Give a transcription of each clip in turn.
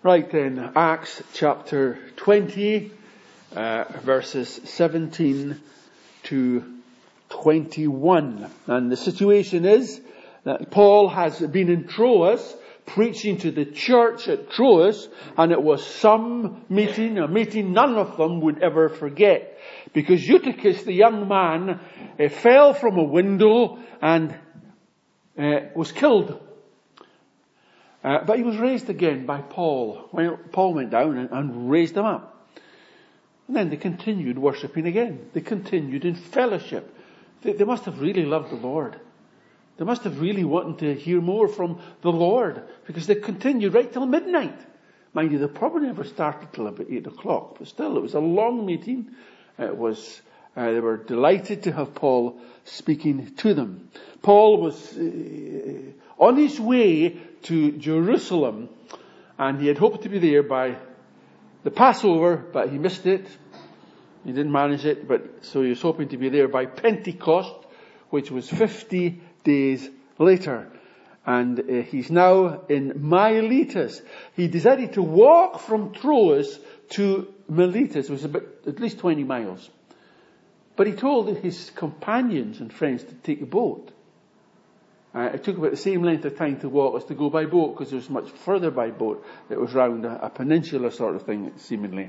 Right then, Acts chapter 20, verses 17 to 21. And the situation is that Paul has been in Troas, preaching to the church at Troas, and it was some meeting, a meeting none of them would ever forget. Because Eutychus, the young man, fell from a window and was killed. But he was raised again by Paul. Well, Paul went down and raised him up. And then they continued worshipping again. They continued in fellowship. They must have really loved the Lord. They must have really wanted to hear more from the Lord, because they continued right till midnight. Mind you, they probably never started till about 8 o'clock. But still, it was a long meeting. They were delighted to have Paul speaking to them. Paul was on his way to Jerusalem, and he had hoped to be there by the Passover, but he missed it. He didn't manage it, so he was hoping to be there by Pentecost, which was 50 days later. And he's now in Miletus. He decided to walk from Troas to Miletus, which was about at least 20 miles. But he told his companions and friends to take a boat. It took about the same length of time to walk as to go by boat, because it was much further by boat. It was round a peninsula sort of thing, seemingly.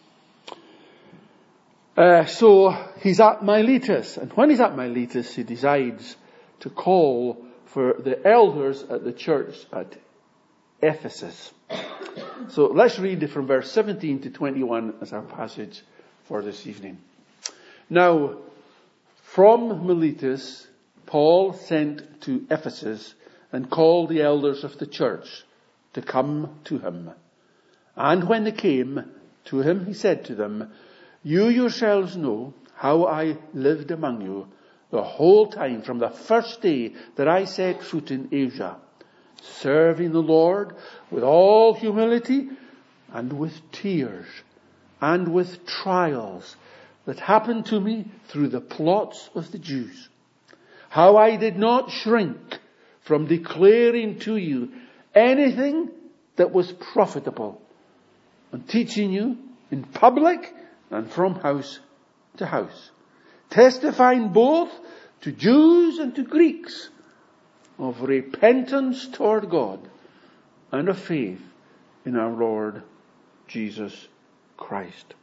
So he's at Miletus, and when he's at Miletus, he decides to call for the elders at the church at Ephesus. So let's read from verse 17 to 21 as our passage for this evening. Now, from Miletus, Paul sent to Ephesus and called the elders of the church to come to him. And when they came to him, he said to them, "You yourselves know how I lived among you the whole time from the first day that I set foot in Asia, serving the Lord with all humility and with tears and with trials that happened to me through the plots of the Jews. How I did not shrink from declaring to you anything that was profitable, and teaching you in public and from house to house, testifying both to Jews and to Greeks of repentance toward God and of faith in our Lord Jesus Christ."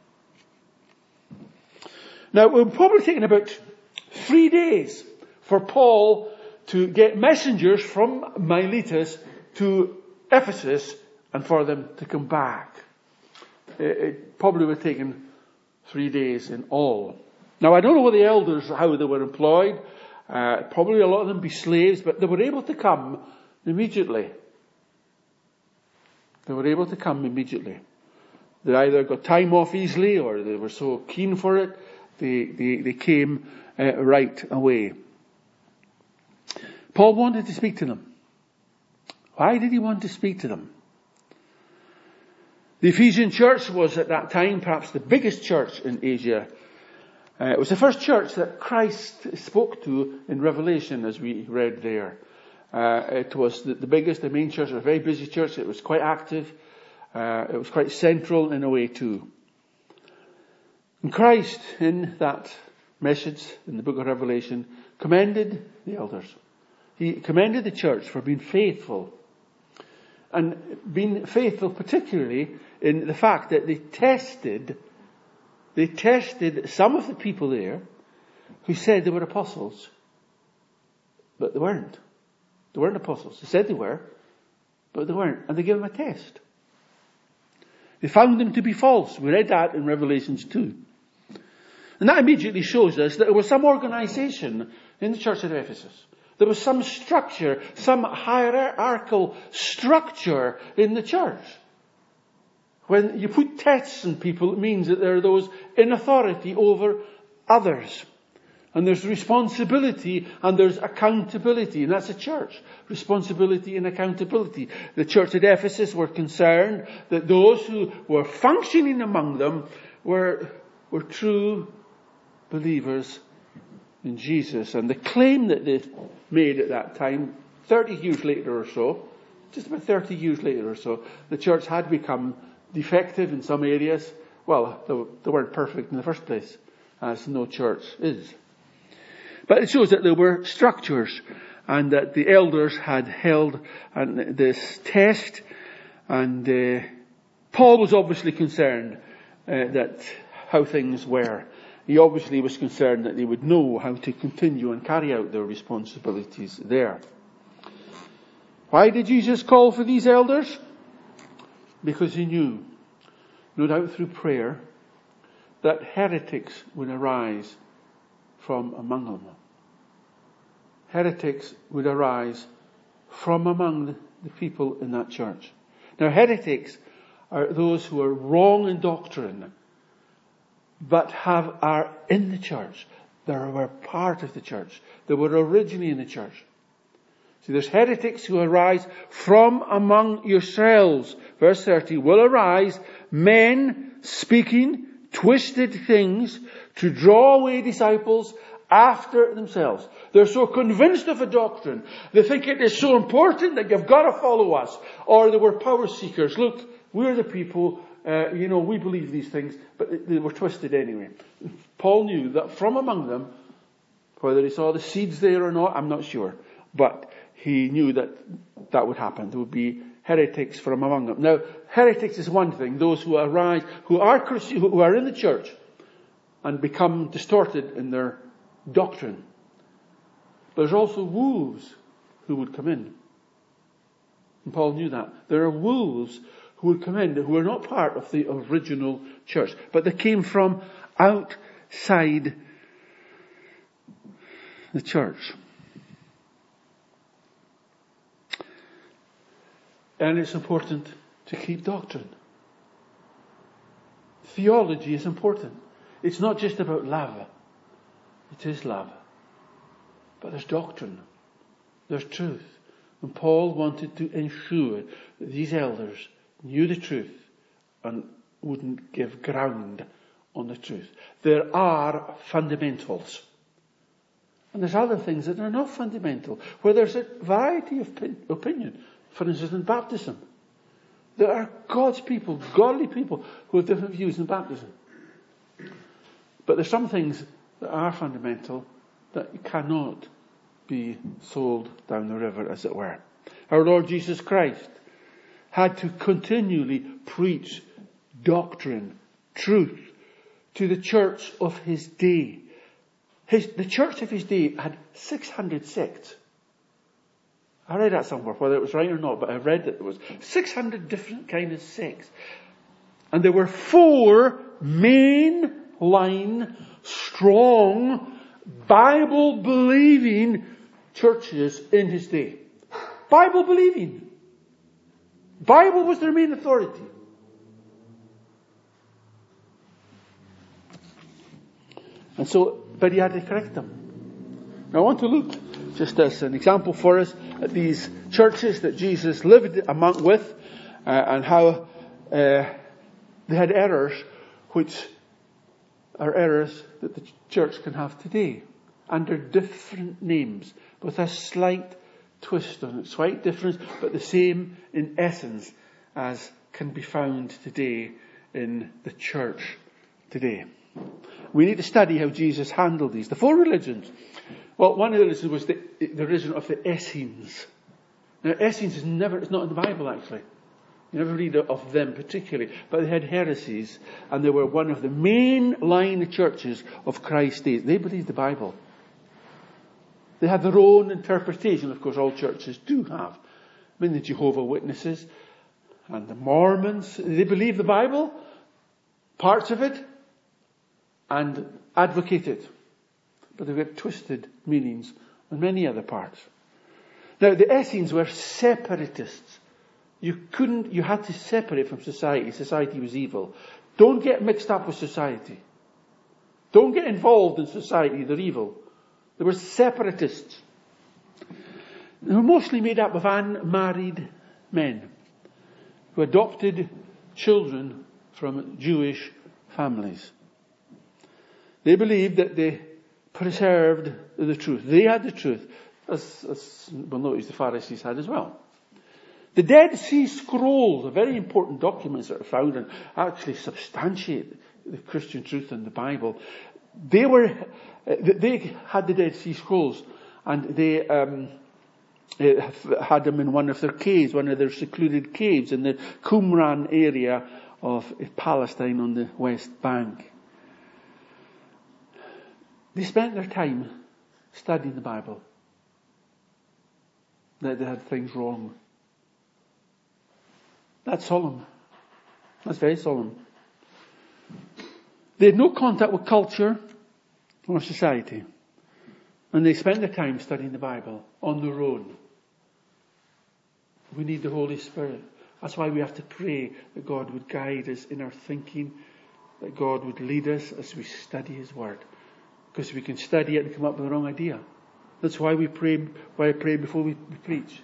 Now, it would probably taken about 3 days for Paul to get messengers from Miletus to Ephesus and for them to come back. It probably would have taken 3 days in all. Now, I don't know what the elders, how they were employed. Probably a lot of them be slaves, but they were able to come immediately. They were able to come immediately. They either got time off easily, or they were so keen for it, they came right away. Paul wanted to speak to them. Why did he want to speak to them? The Ephesian church was at that time perhaps the biggest church in Asia. It was the first church that Christ spoke to in Revelation, as we read there. It was the biggest, the main church, a very busy church. It was quite active. It was quite central in a way too. And Christ, in that message in the book of Revelation, commended the elders. He commended the church for being faithful. And being faithful particularly in the fact that they tested some of the people there who said they were apostles, but they weren't. They weren't apostles. They said they were, but they weren't. And they gave them a test. They found them to be false. We read that in Revelations 2. And that immediately shows us that there was some organization in the church at Ephesus. There was some structure, some hierarchical structure in the church. When you put tests on people, it means that there are those in authority over others. And there's responsibility and there's accountability. And that's a church. Responsibility and accountability. The church at Ephesus were concerned that those who were functioning among them were true believers in Jesus. And the claim that they made at that time, 30 years later or so, just about 30 years later or so, the church had become defective in some areas. Well, they weren't perfect in the first place, as no church is. But it shows that there were structures, and that the elders had held this test, and Paul was obviously concerned that how things were. He obviously was concerned that they would know how to continue and carry out their responsibilities there. Why did Jesus call for these elders? Because he knew, no doubt through prayer, that heretics would arise from among them. Heretics would arise from among the people in that church. Now, heretics are those who are wrong in doctrine, but are in the church. They were part of the church. They were originally in the church. So there's heretics who arise from among yourselves. Verse 30, will arise men speaking twisted things to draw away disciples after themselves. They're so convinced of a doctrine. They think it is so important that you've got to follow us. Or they were power seekers. Look, we're the people, we believe these things, but they were twisted anyway. Paul knew that from among them, whether he saw the seeds there or not, I'm not sure. But he knew that would happen. There would be heretics from among them. Now, heretics is one thing. Those who arise, who are Christian, who are in the church and become distorted in their doctrine. But there's also wolves who would come in. And Paul knew that. There are wolves who would come in who are not part of the original church, but they came from outside the church. And it's important to keep doctrine. Theology is important. It's not just about love. It is love. But there's doctrine. There's truth. And Paul wanted to ensure that these elders knew the truth and wouldn't give ground on the truth. There are fundamentals. And there's other things that are not fundamental, where there's a variety of opinion. For instance, in baptism. There are God's people, godly people, who have different views in baptism. But there's some things that are fundamental that cannot be sold down the river, as it were. Our Lord Jesus Christ had to continually preach doctrine, truth, to the church of his day. The church of his day had 600 sects. I read that somewhere, whether it was right or not, but I read that there was 600 different kinds of sects. And there were 4 main-line, strong, Bible-believing churches in his day. Bible-believing. Bible was their main authority. And so, but he had to correct them. Now I want to look, just as an example for us, at these churches that Jesus lived with, and how they had errors, which are errors that the church can have today, under different names, with a slight twist on it, slight difference, but the same in essence as can be found today in the church today. We need to study how Jesus handled these. The 4 religions. Well, one of the religions was the religion of the Essenes. Now, Essenes it's not in the Bible actually. You never read of them particularly, but they had heresies, and they were one of the main line churches of Christ's day. They believed the Bible. They had their own interpretation, of course all churches do have. I mean, the Jehovah's Witnesses and the Mormons, they believe the Bible, parts of it, and advocate it. But they've got twisted meanings on many other parts. Now, the Essenes were separatists. You had to separate from society. Society was evil. Don't get mixed up with society. Don't get involved in society. They're evil. They were separatists. They were mostly made up of unmarried men who adopted children from Jewish families. They believed that they preserved the truth. They had the truth, as we'll notice the Pharisees had as well. The Dead Sea Scrolls are very important documents that are found and actually substantiate the Christian truth in the Bible. They had the Dead Sea Scrolls, and they had them in one of their caves, one of their secluded caves in the Qumran area of Palestine on the West Bank. They spent their time studying the Bible. That they had things wrong. That's solemn. That's very solemn. They had no contact with culture or society. And they spent their time studying the Bible on their own. We need the Holy Spirit. That's why we have to pray that God would guide us in our thinking, that God would lead us as we study His Word. Because we can study it and come up with the wrong idea. That's why we pray, why I pray before we preach.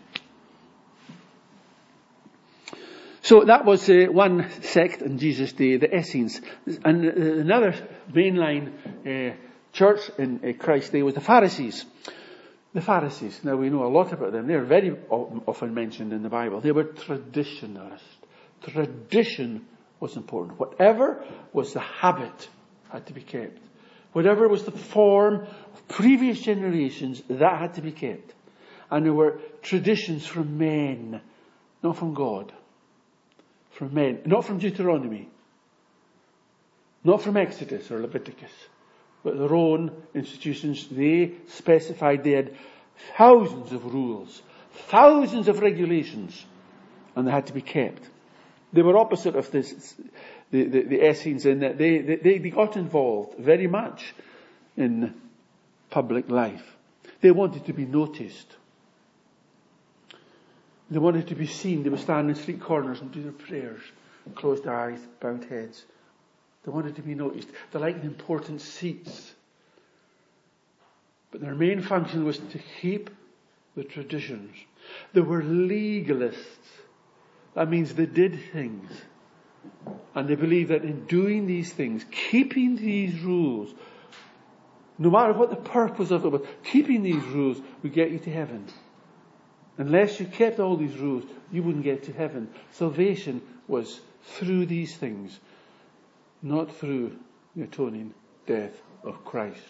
So that was one sect in Jesus' day, the Essenes. And another mainline church in Christ's day was the Pharisees. The Pharisees. Now we know a lot about them. They're very often mentioned in the Bible. They were traditionalists. Tradition was important. Whatever was the habit had to be kept. Whatever was the form of previous generations, that had to be kept. And there were traditions from men, not from God. From men, not from Deuteronomy. Not from Exodus or Leviticus. But their own institutions, they specified they had thousands of rules, thousands of regulations, and they had to be kept. They were opposite of this, the Essenes, in that they got involved very much in public life. They wanted to be noticed. They wanted to be seen. They would stand in street corners and do their prayers, closed eyes, bowed heads. They wanted to be noticed. They liked the important seats. But their main function was to keep the traditions. They were legalists. That means they did things. And they believed that in doing these things, keeping these rules, no matter what the purpose of it was, keeping these rules would get you to heaven. Unless you kept all these rules, you wouldn't get to heaven. Salvation was through these things, not through the atoning death of Christ.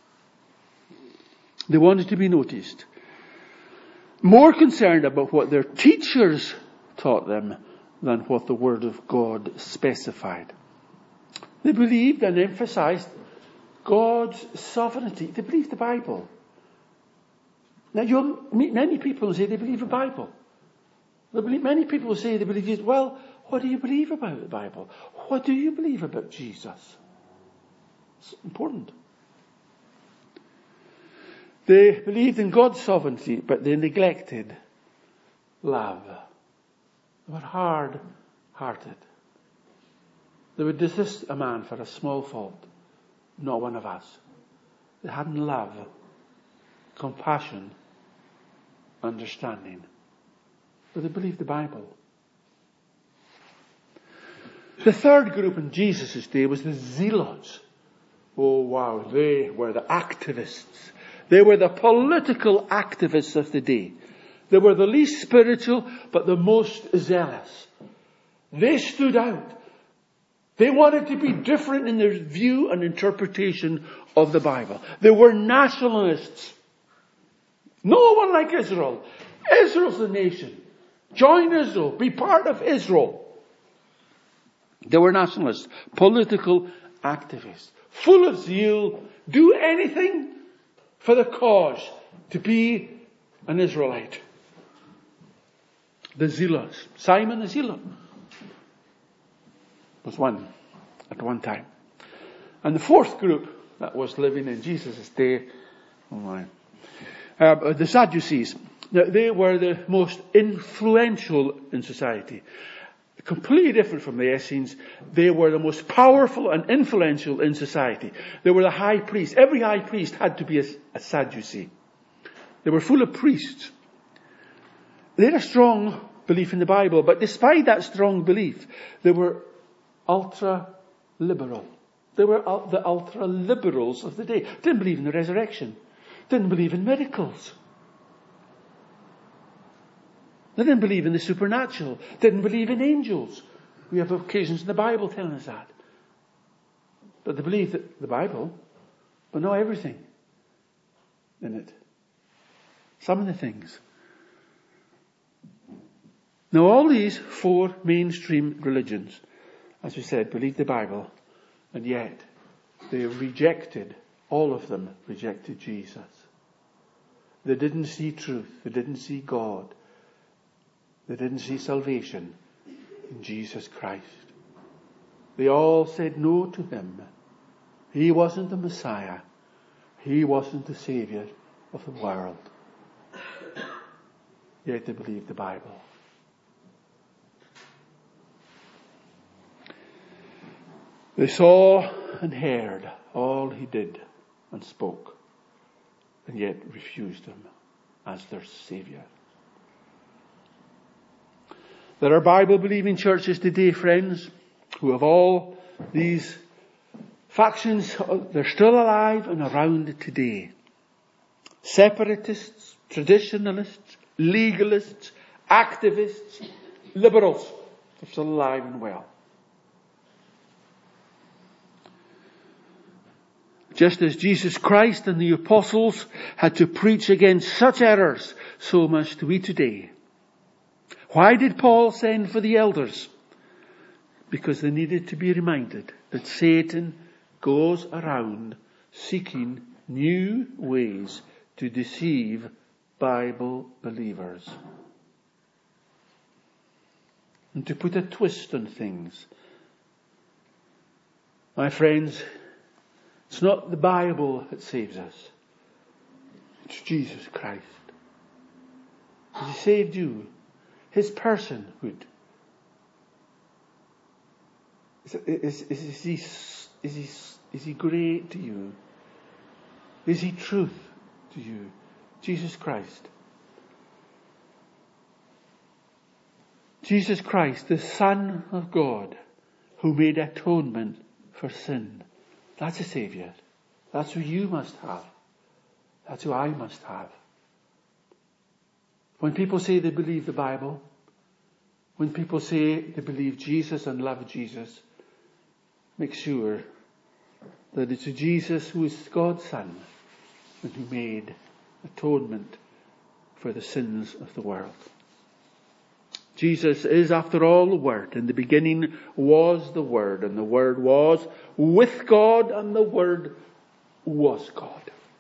They wanted to be noticed. More concerned about what their teachers taught them than what the Word of God specified. They believed and emphasized God's sovereignty. They believed the Bible. Now you'll meet many people who say they believe the Bible. Many people who say they believe Jesus. Well, what do you believe about the Bible? What do you believe about Jesus? It's important. They believed in God's sovereignty, but they neglected love. They were hard-hearted. They would desist a man for a small fault, not one of us. They hadn't love, compassion, understanding. But they believed the Bible. The third group in Jesus' day was the Zealots. Oh wow, they were the activists. They were the political activists of the day. They were the least spiritual, but the most zealous. They stood out. They wanted to be different in their view and interpretation of the Bible. They were nationalists. No one like Israel. Israel's the nation. Join Israel. Be part of Israel. They were nationalists, political activists, full of zeal, do anything for the cause, to be an Israelite. The Zealots. Simon the Zealot was one at one time. And the fourth group that was living in Jesus' day, the Sadducees. Now, they were the most influential in society. Completely different from the Essenes. They were the most powerful and influential in society. They were the high priest. Every high priest had to be a Sadducee. They were full of priests. They had a strong belief in the Bible, but despite that strong belief, they were ultra-liberal. They were the ultra-liberals of the day. Didn't believe in the resurrection. Didn't believe in miracles. They didn't believe in the supernatural. Didn't believe in angels. We have occasions in the Bible telling us that. But they believed the Bible, but not everything in it. Some of the things. Now all these four mainstream religions, as we said, believed the Bible, and yet they rejected, all of them rejected Jesus. They didn't see truth. They didn't see God. They didn't see salvation in Jesus Christ. They all said no to him. He wasn't the Messiah. He wasn't the Savior of the world. Yet they believed the Bible. They saw and heard all he did and spoke, and yet refused him as their Savior. There are Bible-believing churches today, friends, who have all these factions. They're still alive and around today. Separatists, traditionalists, legalists, activists, liberals. They're still alive and well. Just as Jesus Christ and the apostles had to preach against such errors, so must we today. Why did Paul send for the elders? Because they needed to be reminded that Satan goes around seeking new ways to deceive Bible believers. And to put a twist on things. My friends, it's not the Bible that saves us. It's Jesus Christ. He saved you. His personhood. Is he great to you? Is he truth to you? Jesus Christ. Jesus Christ, the Son of God, who made atonement for sin. That's a Saviour. That's who you must have. That's who I must have. When people say they believe the Bible, when people say they believe Jesus and love Jesus, make sure that it's Jesus who is God's Son and who made atonement for the sins of the world. Jesus is, after all, the Word. In the beginning was the Word, and the Word was with God, and the Word was God.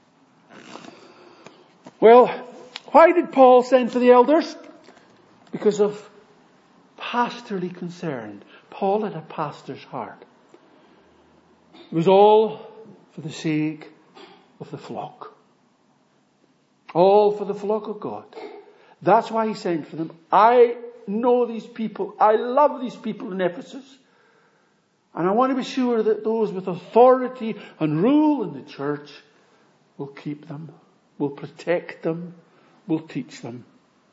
Well, why did Paul send for the elders? Because of pastorally concern. Paul had a pastor's heart. It was all for the sake of the flock. All for the flock of God. That's why he sent for them. I know these people. I love these people in Ephesus. And I want to be sure that those with authority and rule in the church will keep them, will protect them, will teach them.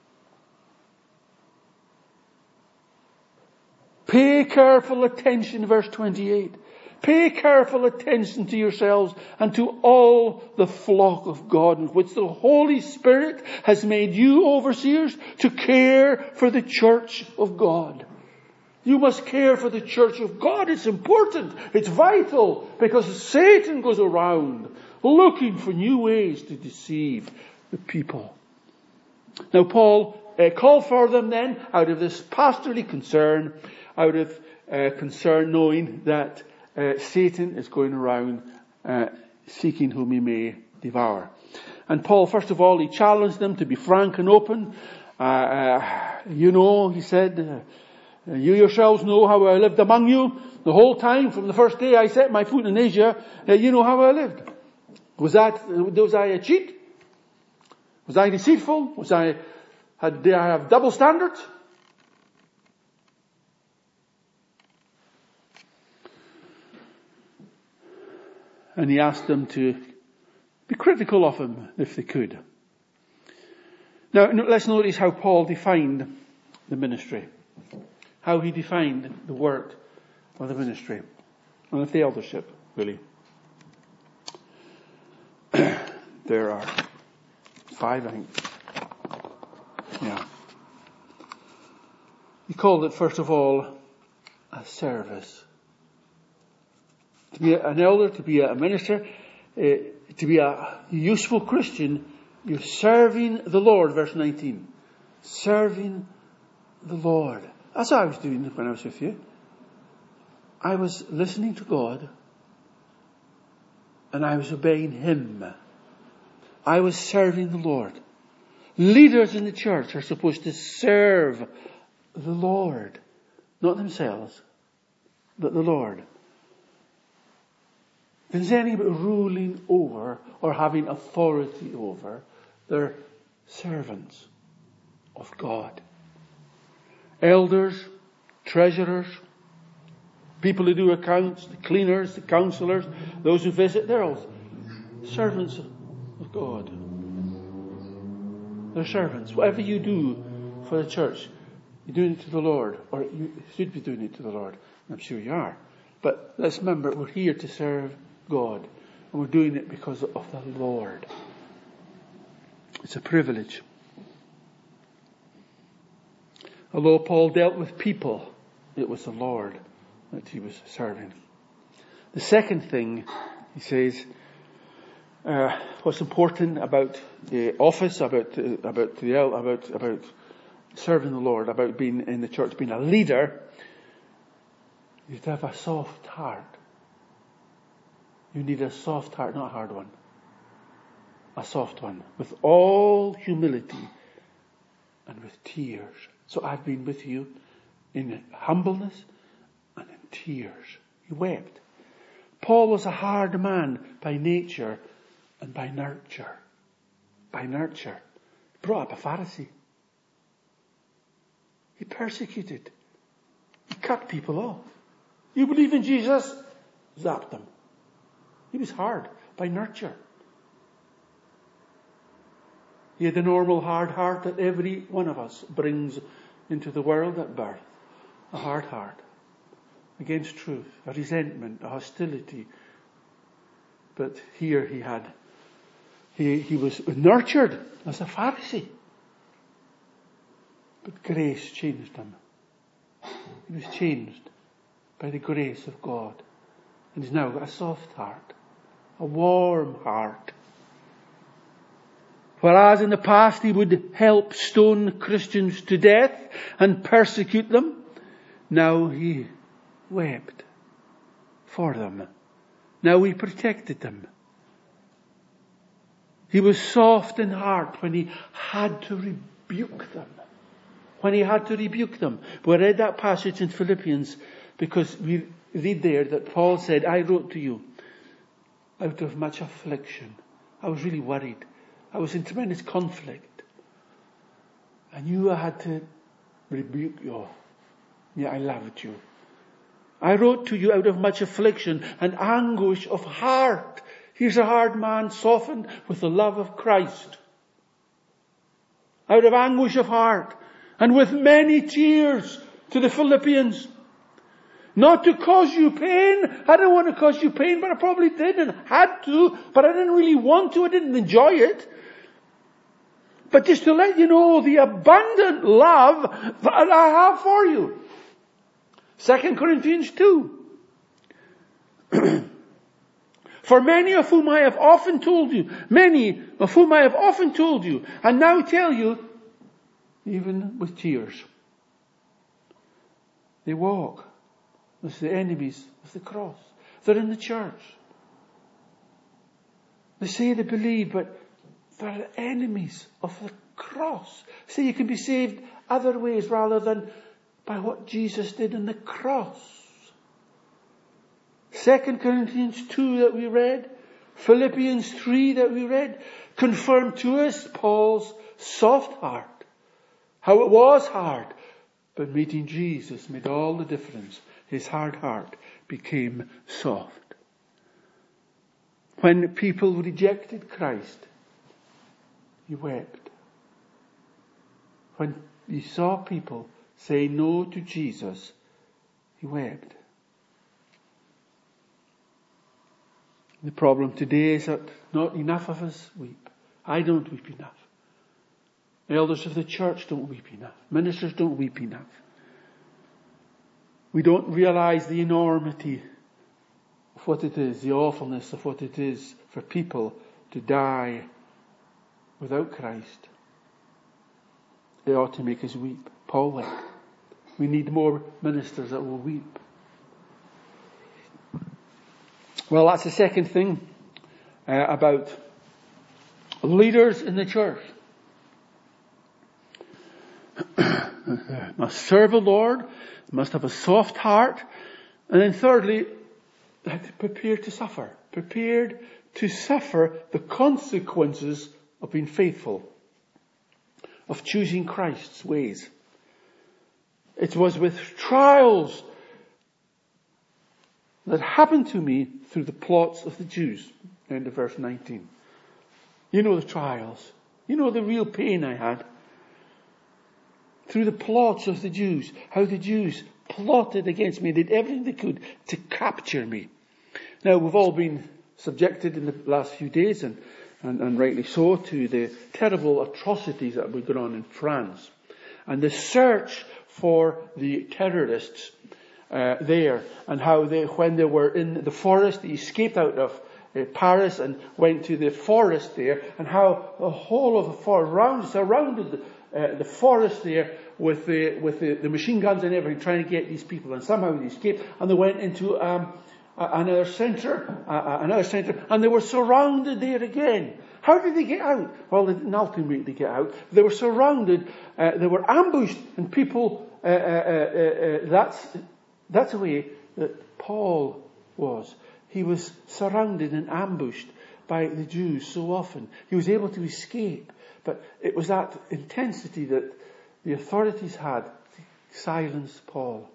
Pay careful attention, verse 28. Pay careful attention to yourselves and to all the flock of God, in which the Holy Spirit has made you overseers to care for the church of God. You must care for the church of God. It's important. It's vital, because Satan goes around looking for new ways to deceive the people. Now Paul called for them then out of this pastorly concern, out of concern knowing that Satan is going around seeking whom he may devour. And Paul, first of all, he challenged them to be frank and open. He said, you yourselves know how I lived among you the whole time from the first day I set my foot in Asia. You know how I lived. Was I a cheat? Was I deceitful? Did I have double standards? And he asked them to be critical of him if they could. Now, let's notice how Paul defined the ministry. How he defined the work of the ministry. And of the eldership, really. There are 5, I think. Yeah. He called it, first of all, a service. To be an elder, to be a minister, to be a useful Christian, you're serving the Lord, verse 19. Serving the Lord. That's what I was doing when I was with you. I was listening to God and I was obeying Him. I was serving the Lord. Leaders in the church are supposed to serve the Lord. Not themselves, but the Lord. There's anybody ruling over or having authority over. They're servants of God. Elders, treasurers, people who do accounts, the cleaners, the counselors, those who visit, they're all servants of God. They're servants. Whatever you do for the church, you're doing it to the Lord, or you should be doing it to the Lord. I'm sure you are. But let's remember, we're here to serve God, and we're doing it because of the Lord. It's a privilege. Although Paul dealt with people, it was the Lord that he was serving. The second thing, he says, what's important about the office, about serving the Lord, about being in the church, being a leader, is to have a soft heart. You need a soft heart, not a hard one. A soft one, with all humility and with tears. So I've been with you in humbleness and in tears. He wept. Paul was a hard man by nature and by nurture. By nurture. He brought up a Pharisee. He persecuted. He cut people off. You believe in Jesus? Zap them. He was hard by nurture. He had the normal hard heart that every one of us brings into the world at birth. A hard heart. Against truth. A resentment. A hostility. But here he was nurtured as a Pharisee. But grace changed him. He was changed by the grace of God. And he's now got a soft heart. A warm heart. Whereas in the past he would help stone Christians to death and persecute them, now he wept for them. Now he protected them. He was soft in heart when he had to rebuke them. When he had to rebuke them. We read that passage in Philippians because we read there that Paul said, I wrote to you out of much affliction. I was really worried. I was in tremendous conflict. I knew I had to rebuke you. Yeah, I loved you. I wrote to you out of much affliction and anguish of heart. Here's a hard man softened with the love of Christ. Out of anguish of heart and with many tears to the Philippians. Not to cause you pain. I didn't want to cause you pain, but I probably did and had to, but I didn't really want to. I didn't enjoy it. But just to let you know the abundant love that I have for you. 2 Corinthians 2. For many of whom I have often told you, and now tell you, even with tears. They walk with the enemies of the cross. They're in the church. They say they believe, but they're enemies of the cross. Say you can be saved other ways rather than by what Jesus did on the cross. 2 Corinthians 2 that we read, Philippians 3 that we read, confirm to us Paul's soft heart. How it was hard, but meeting Jesus made all the difference. His hard heart became soft. When people rejected Christ, he wept. When he saw people say no to Jesus, he wept. The problem today is that not enough of us weep. I don't weep enough. Elders of the church don't weep enough. Ministers don't weep enough. We don't realize the enormity of what it is, the awfulness of what it is for people to die without Christ. It ought to make us weep. Paul wept. We need more ministers that will weep. Well, that's the second thing about leaders in the church. Must serve the Lord, must have a soft heart, and then thirdly, they have to prepare to suffer. Prepared to suffer the consequences of being faithful, of choosing Christ's ways. It was with trials that happened to me through the plots of the Jews. End of verse 19. You know the trials. You know the real pain I had. Through the plots of the Jews. How the Jews plotted against me. Did everything they could to capture me. Now we've all been subjected in the last few days, and rightly so, to the terrible atrocities that were going on in France. And the search for the terrorists there, and how when they were in the forest, they escaped out of Paris and went to the forest there, and how the whole of the forest surrounded the forest there with the machine guns and everything, trying to get these people, and somehow they escaped, and they went into another centre, and they were surrounded there again. How did they get out? Well, they didn't ultimately get out. They were surrounded, they were ambushed, and people, that's the way that Paul was. He was surrounded and ambushed by the Jews so often. He was able to escape, but it was that intensity that the authorities had to silence Paul.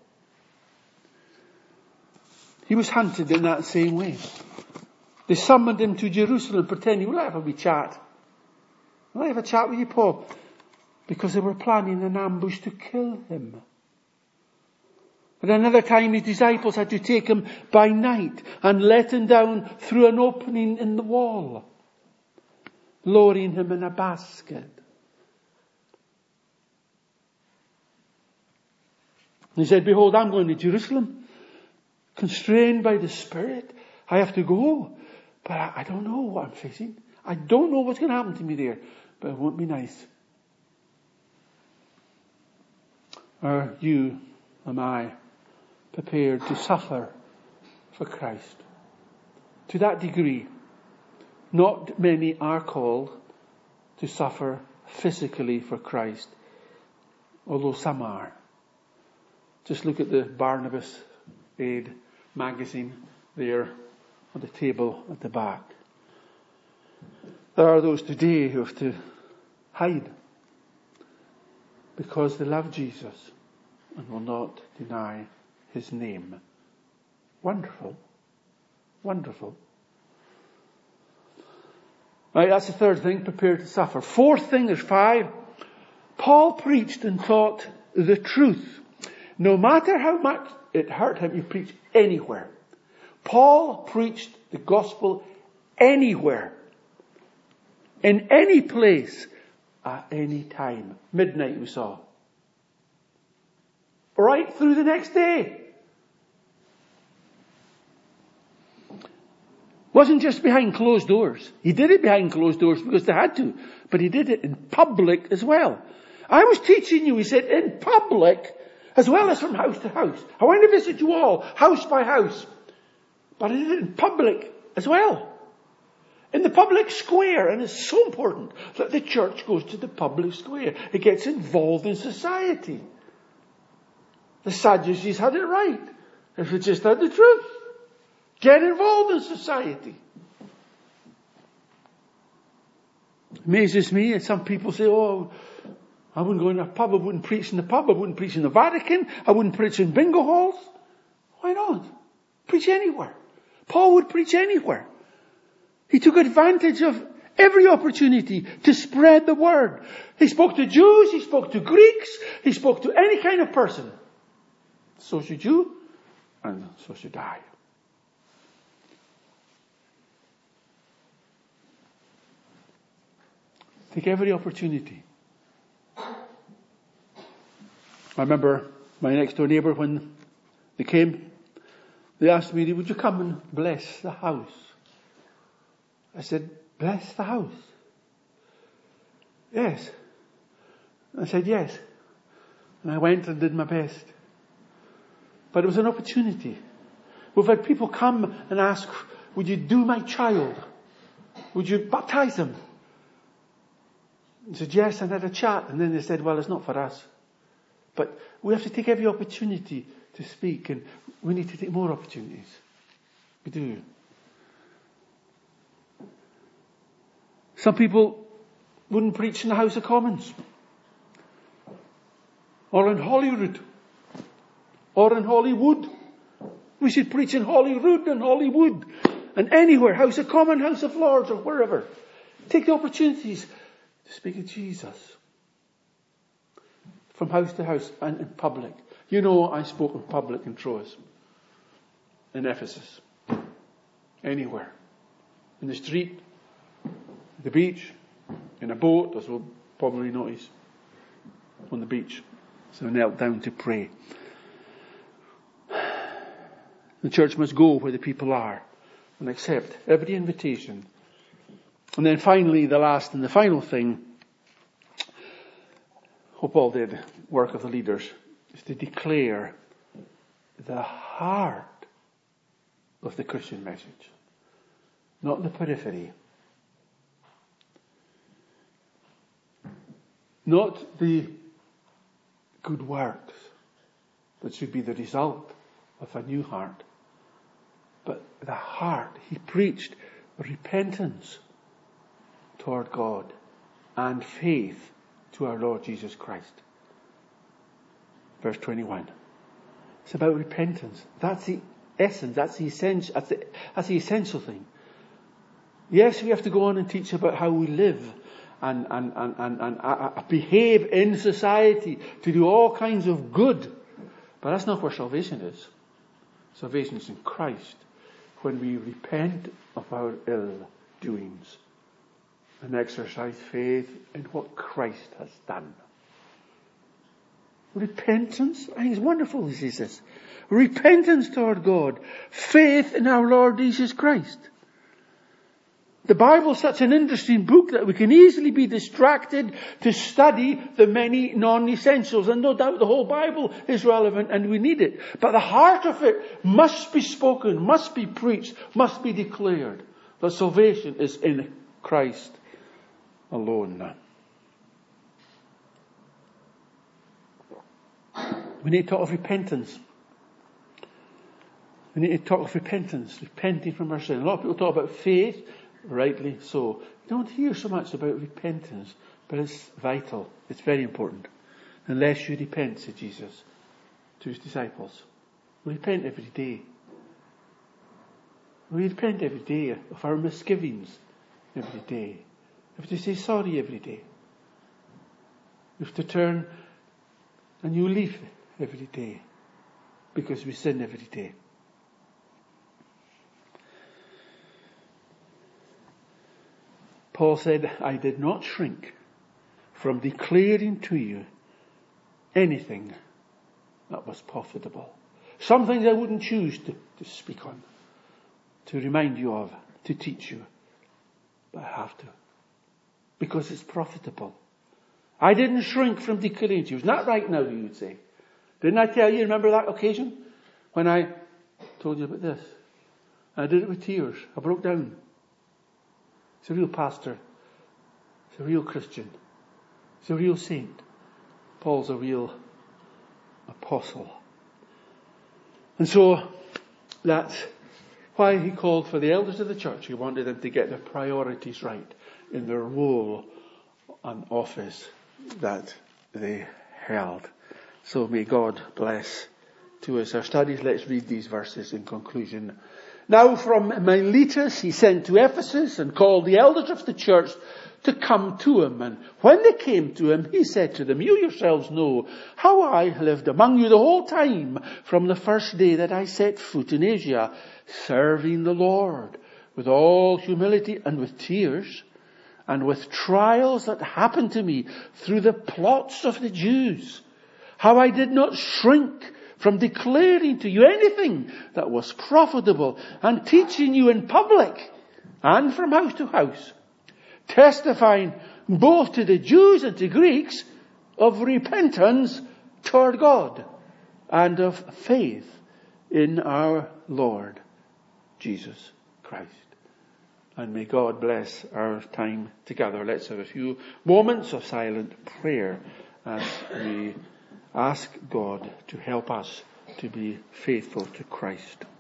He was hunted in that same way. They summoned him to Jerusalem, pretending, "Will I have a wee chat? Will I have a chat with you, Paul?" Because they were planning an ambush to kill him. At another time, his disciples had to take him by night and let him down through an opening in the wall, lowering him in a basket. He said, "Behold, I'm going to Jerusalem, constrained by the Spirit. I have to go, but I don't know what I'm facing. I don't know what's going to happen to me there, but it won't be nice." Are you, am I, prepared to suffer for Christ? To that degree, not many are called to suffer physically for Christ, although some are. Just look at the Barnabas Aid magazine there on the table at the back. There are those today who have to hide because they love Jesus and will not deny his name. Wonderful. Wonderful. Right, that's the third thing, prepared to suffer. Fourth thing, there's 5. Paul preached and taught the truth. No matter how much it hurt him, he preached anywhere. Paul preached the gospel anywhere. In any place, at any time. Midnight we saw. Right through the next day. Wasn't just behind closed doors. He did it behind closed doors because they had to. But he did it in public as well. I was teaching you, he said, in public as well as from house to house. I went to visit you all, house by house. But I did it in public as well. In the public square. And it's so important that the church goes to the public square. It gets involved in society. The Sadducees had it right. If it just had the truth. Get involved in society. Amazes me, and some people say, "Oh, I wouldn't go in a pub, I wouldn't preach in the pub, I wouldn't preach in the Vatican, I wouldn't preach in bingo halls." Why not? Preach anywhere. Paul would preach anywhere. He took advantage of every opportunity to spread the word. He spoke to Jews, he spoke to Greeks, he spoke to any kind of person. So should you, and so should I. Take every opportunity. I remember my next door neighbour when They came, they asked me, would you come and bless the house? I said, bless the house? Yes. I said, yes. And I went and did my best. But it was an opportunity. We've had people come and ask, would you do my child? Would you baptize them? I said, yes, and had a chat. And then they said, well, it's not for us. But we have to take every opportunity to speak, and we need to take more opportunities. We do. Some people wouldn't preach in the House of Commons, or in Holyrood, or in Hollywood. We should preach in Holyrood and Hollywood, and anywhere, House of Commons, House of Lords, or wherever. Take the opportunities to speak of Jesus. From house to house and in public. You know, I spoke in public in Troas, in Ephesus, anywhere. In the street, the beach, in a boat, as we'll probably notice, on the beach. So I knelt down to pray. The church must go where the people are and accept every invitation. And then finally, the last and the final thing, what Paul did, work of the leaders, is to declare the heart of the Christian message, not the periphery. Not the good works that should be the result of a new heart, but the heart. He preached repentance toward God and faith to our Lord Jesus Christ. Verse 21. It's about repentance. That's the essence. That's the essential thing. Yes, we have to go on and teach about how we live and behave in society to do all kinds of good. But that's not where salvation is. Salvation is in Christ, when we repent of our ill doings and exercise faith in what Christ has done. Repentance, I think it's wonderful, he says this. Repentance toward God, faith in our Lord Jesus Christ. The Bible is such an interesting book that we can easily be distracted to study the many non-essentials. And no doubt the whole Bible is relevant and we need it. But the heart of it must be spoken, must be preached, must be declared. That salvation is in Christ alone. We need to talk of repentance. We need to talk of repentance, repenting from our sin. A lot of people talk about faith. Rightly so. You don't hear so much about repentance, but it's vital. It's very important. Unless you repent, said Jesus to his disciples. We repent every day. We repent every day of our misgivings every day. We have to say sorry every day. We have to turn a new leaf every day because we sin every day. Paul said, I did not shrink from declaring to you anything that was profitable. Some things I wouldn't choose to speak on, to remind you of, to teach you. But I have to. Because it's profitable. I didn't shrink from declaring to you. It's not right now, you would say. Didn't I tell you, remember that occasion? When I told you about this. I did it with tears. I broke down. He's a real pastor. He's a real Christian. He's a real saint. Paul's a real apostle. And so that's why he called for the elders of the church. He wanted them to get their priorities right in their role and office that they held. So may God bless to us our studies. Let's read these verses in conclusion. Now from Miletus he sent to Ephesus and called the elders of the church to come to him. And when they came to him, he said to them, you yourselves know how I lived among you the whole time from the first day that I set foot in Asia, serving the Lord with all humility and with tears and with trials that happened to me through the plots of the Jews. How I did not shrink from declaring to you anything that was profitable and teaching you in public and from house to house, testifying both to the Jews and to Greeks of repentance toward God and of faith in our Lord Jesus Christ. And may God bless our time together. Let's have a few moments of silent prayer as we ask God to help us to be faithful to Christ.